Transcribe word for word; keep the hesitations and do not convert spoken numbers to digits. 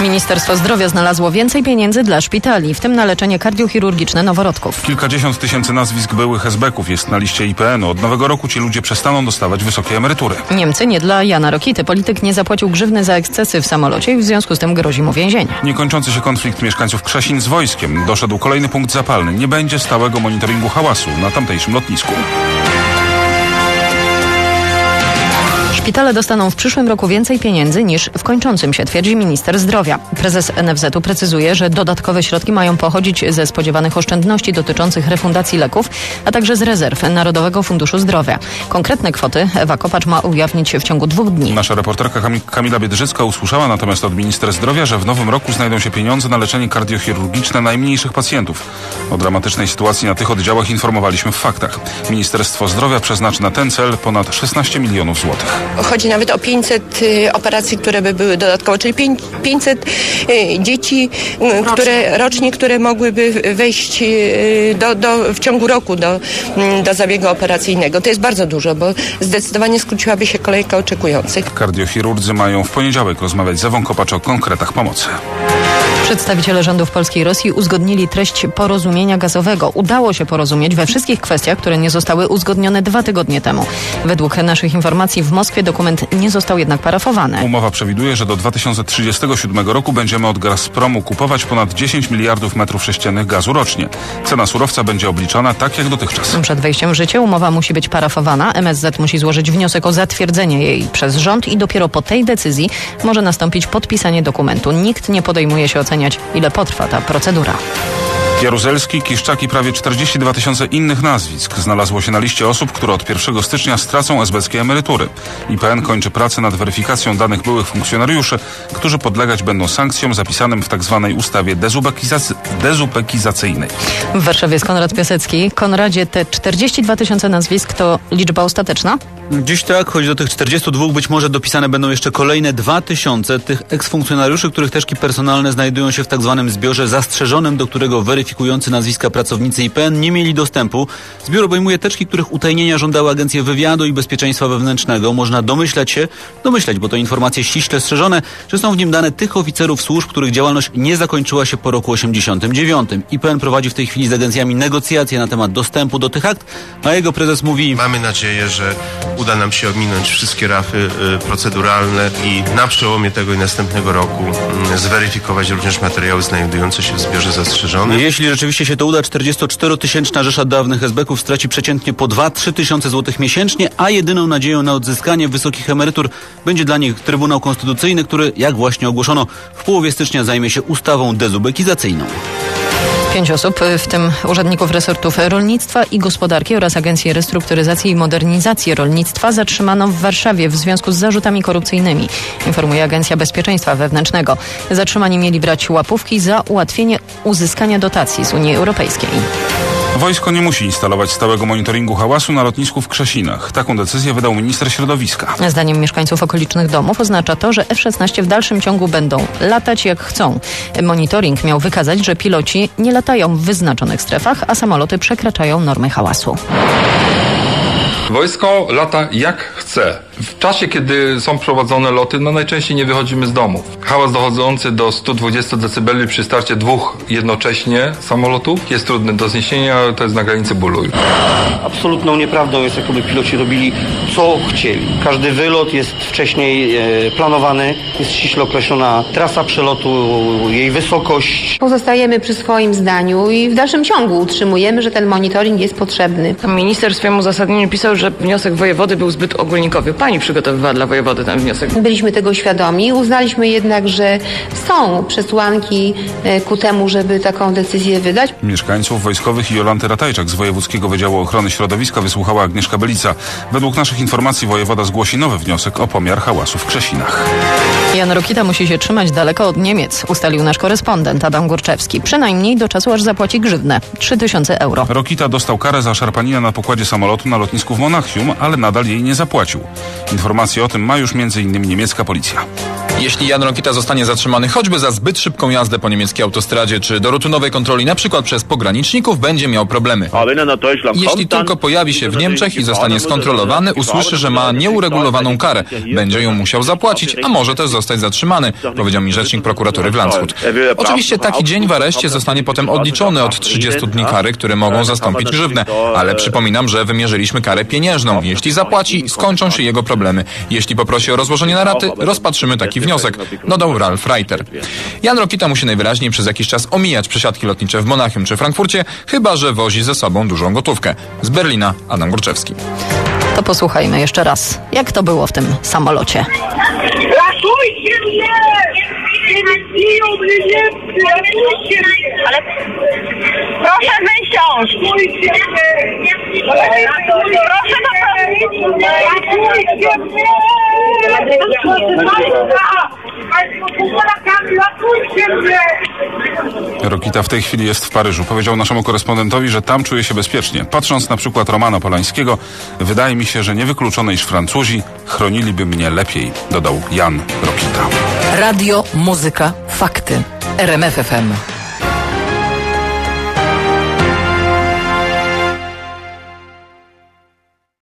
Ministerstwo Zdrowia znalazło więcej pieniędzy dla szpitali, w tym na leczenie kardiochirurgiczne noworodków. Kilkadziesiąt tysięcy nazwisk byłych esbeków jest na liście I P N u. Od nowego roku ci ludzie przestaną dostawać wysokie emerytury. Niemcy nie dla Jana Rokity. Polityk nie zapłacił grzywny za ekscesy w samolocie i w związku z tym grozi mu więzienie. Niekończący się konflikt mieszkańców Krzesin z wojskiem. Doszedł kolejny punkt zapalny. Nie będzie stałego monitoringu hałasu na tamtejszym lotnisku. Szpitale dostaną w przyszłym roku więcej pieniędzy niż w kończącym się, twierdzi minister zdrowia. Prezes N F Z u precyzuje, że dodatkowe środki mają pochodzić ze spodziewanych oszczędności dotyczących refundacji leków, a także z rezerw Narodowego Funduszu Zdrowia. Konkretne kwoty Ewa Kopacz ma ujawnić w ciągu dwóch dni. Nasza reporterka Kamila Biedrzycka usłyszała natomiast od ministra zdrowia, że w nowym roku znajdą się pieniądze na leczenie kardiochirurgiczne najmniejszych pacjentów. O dramatycznej sytuacji na tych oddziałach informowaliśmy w faktach. Ministerstwo Zdrowia przeznaczy na ten cel ponad szesnaście milionów złotych. Chodzi nawet o pięćset y, operacji, które by były dodatkowo, czyli pięćset y, dzieci, y, które rocznie, które mogłyby wejść y, do, do, w ciągu roku do, y, do zabiegu operacyjnego. To jest bardzo dużo, bo zdecydowanie skróciłaby się kolejka oczekujących. Kardiochirurdzy mają w poniedziałek rozmawiać z Ewą Kopacz o konkretach pomocy. Przedstawiciele rządów Polski i Rosji uzgodnili treść porozumienia gazowego. Udało się porozumieć we wszystkich kwestiach, które nie zostały uzgodnione dwa tygodnie temu. Według naszych informacji w Moskwie dokument nie został jednak parafowany. Umowa przewiduje, że do dwa tysiące trzydziestego siódmego roku będziemy od Gazpromu kupować ponad dziesięć miliardów metrów sześciennych gazu rocznie. Cena surowca będzie obliczana tak jak dotychczas. Przed wejściem w życie umowa musi być parafowana. M S Z musi złożyć wniosek o zatwierdzenie jej przez rząd i dopiero po tej decyzji może nastąpić podpisanie dokumentu. Nikt nie podejmuje się oceniać, ile potrwa ta procedura. Jaruzelski, Kiszczak i prawie czterdzieści dwa tysiące innych nazwisk znalazło się na liście osób, które od pierwszego stycznia stracą esbeckie emerytury. I P N kończy pracę nad weryfikacją danych byłych funkcjonariuszy, którzy podlegać będą sankcjom zapisanym w tzw. ustawie dezubekizac- dezubekizacyjnej. W Warszawie jest Konrad Piasecki. Konradzie, te czterdzieści dwa tysiące nazwisk to liczba ostateczna? Dziś tak, choć do tych czterdziestu dwóch być może dopisane będą jeszcze kolejne dwa tysiące tych eksfunkcjonariuszy, których teczki personalne znajdują się w tak zwanym zbiorze zastrzeżonym, do którego weryfikujący nazwiska pracownicy I P N nie mieli dostępu. Zbiór obejmuje teczki, których utajnienia żądały Agencje Wywiadu i Bezpieczeństwa Wewnętrznego. Można domyślać się, domyślać, bo to informacje ściśle strzeżone, że są w nim dane tych oficerów służb, których działalność nie zakończyła się po roku osiemdziesiątym dziewiątym. I P N prowadzi w tej chwili z agencjami negocjacje na temat dostępu do tych akt, a jego prezes mówi: mamy nadzieję, że uda nam się ominąć wszystkie rafy y, proceduralne i na przełomie tego i następnego roku y, zweryfikować również materiały znajdujące się w zbiorze zastrzeżonym. Jeśli rzeczywiście się to uda, czterdziestoczterotysięczna rzesza dawnych esbeków straci przeciętnie po dwa do trzech tysiące złotych miesięcznie, a jedyną nadzieją na odzyskanie wysokich emerytur będzie dla nich Trybunał Konstytucyjny, który, jak właśnie ogłoszono, w połowie stycznia zajmie się ustawą dezubekizacyjną. Pięć osób, w tym urzędników resortów rolnictwa i gospodarki oraz Agencji Restrukturyzacji i Modernizacji Rolnictwa, zatrzymano w Warszawie w związku z zarzutami korupcyjnymi, informuje Agencja Bezpieczeństwa Wewnętrznego. Zatrzymani mieli brać łapówki za ułatwienie uzyskania dotacji z Unii Europejskiej. Wojsko nie musi instalować stałego monitoringu hałasu na lotnisku w Krzesinach. Taką decyzję wydał minister środowiska. Zdaniem mieszkańców okolicznych domów oznacza to, że F szesnaście w dalszym ciągu będą latać jak chcą. Monitoring miał wykazać, że piloci nie latają w wyznaczonych strefach, a samoloty przekraczają normy hałasu. Wojsko lata jak chce. W czasie, kiedy są prowadzone loty, no najczęściej nie wychodzimy z domu. Hałas dochodzący do stu dwudziestu decybeli przy starcie dwóch jednocześnie samolotów jest trudny do zniesienia, to jest na granicy bólu. Absolutną nieprawdą jest, jakoby piloci robili co chcieli. Każdy wylot jest wcześniej e, planowany, jest ściśle określona trasa przelotu, jej wysokość. Pozostajemy przy swoim zdaniu i w dalszym ciągu utrzymujemy, że ten monitoring jest potrzebny. Minister w swoim uzasadnieniu pisał, że wniosek wojewody był zbyt ogólnikowy. Pani przygotowywała dla wojewody ten wniosek. Byliśmy tego świadomi. Uznaliśmy jednak, że są przesłanki ku temu, żeby taką decyzję wydać. Mieszkańców wojskowych i Jolanty Ratajczak z Wojewódzkiego Wydziału Ochrony Środowiska wysłuchała Agnieszka Belica. Według naszych informacji wojewoda zgłosi nowy wniosek o pomiar hałasu w Krzesinach. Jan Rokita musi się trzymać daleko od Niemiec, ustalił nasz korespondent Adam Górczewski. Przynajmniej do czasu, aż zapłaci grzywnę. trzy tysiące euro. Rokita dostał karę za szarpanina na pokładzie samolotu na lotnisku w Monachium, ale nadal jej nie zapłacił. Informacje o tym ma już między innymi niemiecka policja. Jeśli Jan Rokita zostanie zatrzymany choćby za zbyt szybką jazdę po niemieckiej autostradzie, czy do rutynowej kontroli na przykład przez pograniczników, będzie miał problemy. Jeśli tylko pojawi się w Niemczech i zostanie skontrolowany, usłyszy, że ma nieuregulowaną karę. Będzie ją musiał zapłacić, a może też zostać zatrzymany, powiedział mi rzecznik prokuratury w Landshut. Oczywiście taki dzień w areszcie zostanie potem odliczony od trzydziestu dni kary, które mogą zastąpić grzywnę. Ale przypominam, że wymierzyliśmy karę pieniężną. Jeśli zapłaci, skończą się jego problemy. Jeśli poprosi o rozłożenie na raty, rozpatrzymy taki wniosek, dodał Ralf Reiter. Jan Rokita musi najwyraźniej przez jakiś czas omijać przesiadki lotnicze w Monachium czy Frankfurcie, chyba że wozi ze sobą dużą gotówkę. Z Berlina Adam Górczewski. To posłuchajmy jeszcze raz, jak to było w tym samolocie. Ratujcie mnie! Biją mnie Niemcy! Ratujcie mnie! Ale proszę wysiąść! Ratujcie mnie! Proszę to ratujcie mnie! Ratujcie mnie! Rokita w tej chwili jest w Paryżu. Powiedział naszemu korespondentowi, że tam czuje się bezpiecznie. Patrząc na przykład Romana Polańskiego, wydaje mi się, że niewykluczone, iż Francuzi chroniliby mnie lepiej, dodał Jan Rokita. Radio, muzyka, fakty. R M F F M.